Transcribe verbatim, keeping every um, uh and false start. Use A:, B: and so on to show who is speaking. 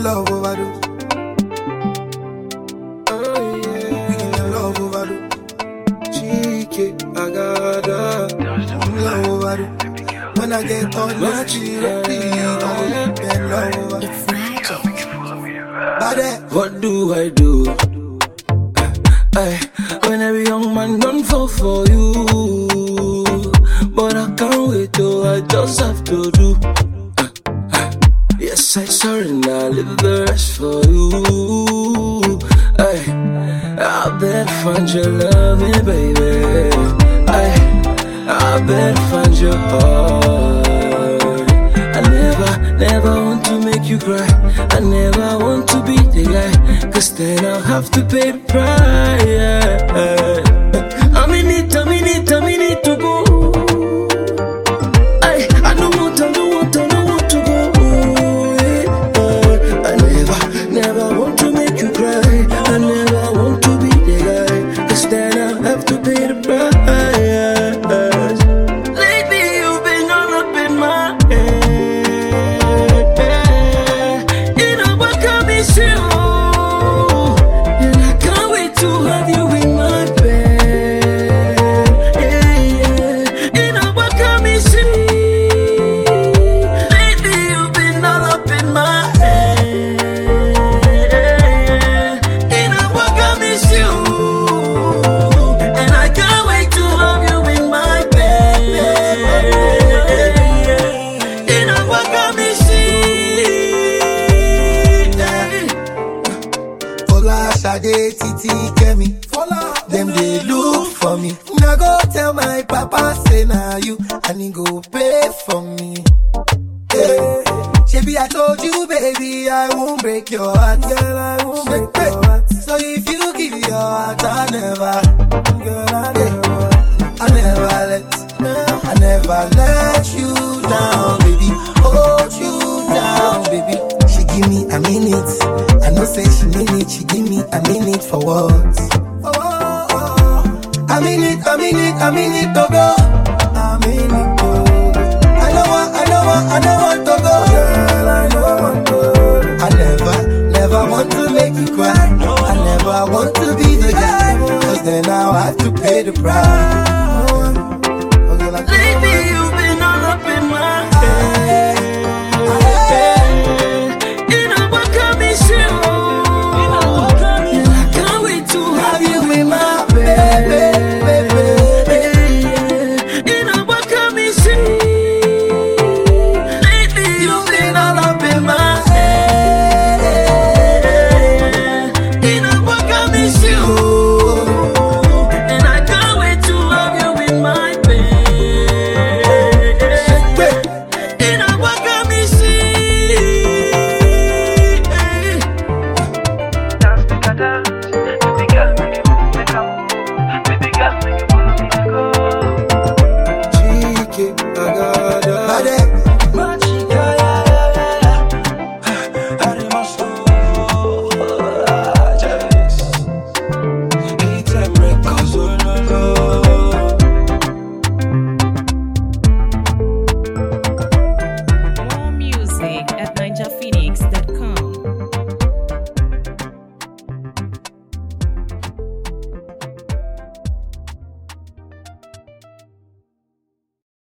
A: love overdose. Oh yeah, we in love overdose. Cheeky, I got her. Love overdose. When I get on my cheek, don't get love overdose.
B: It's magic.
A: What do I do? Ay, when every young man done fall for you, but I can't wait till I just have to do. Uh, uh, yes, I surrender, leave the rest for you. Ay, I better find your loving, baby. Ay, I better find your heart. I never, never want to make you cry. I never want to be the guy, cause then I'll have to pay the price. I'm in it, I'm in it, I'm in it to go. I, I don't want, I don't want, I don't want to go. I never, never want to make you cry. I never want to be the guy, cause then I'll have to pay the price. Lately you've been all up in my head. You know what got me still. Sade, Titi, Kemi, them they look for me. Now go tell my papa, say now you, and he go pay for me. Hey, Shebi, I told you, baby, I won't break your heart. Girl, I won't break your heart. So if you give your heart, I never, girl, I never, I never let, I never let you down, baby. Hold you down, baby. She give me a minute. I know say she mean it, she give me a minute for what? Oh, oh, oh. I mean it, I mean it, I mean it to go. I mean it to go. I know what, I know what, I know what to go. Girl, I know what to go. I never, never want to make you cry. I never want to be the guy, cause then I'll have to pay the price. Oh, okay, like, lately you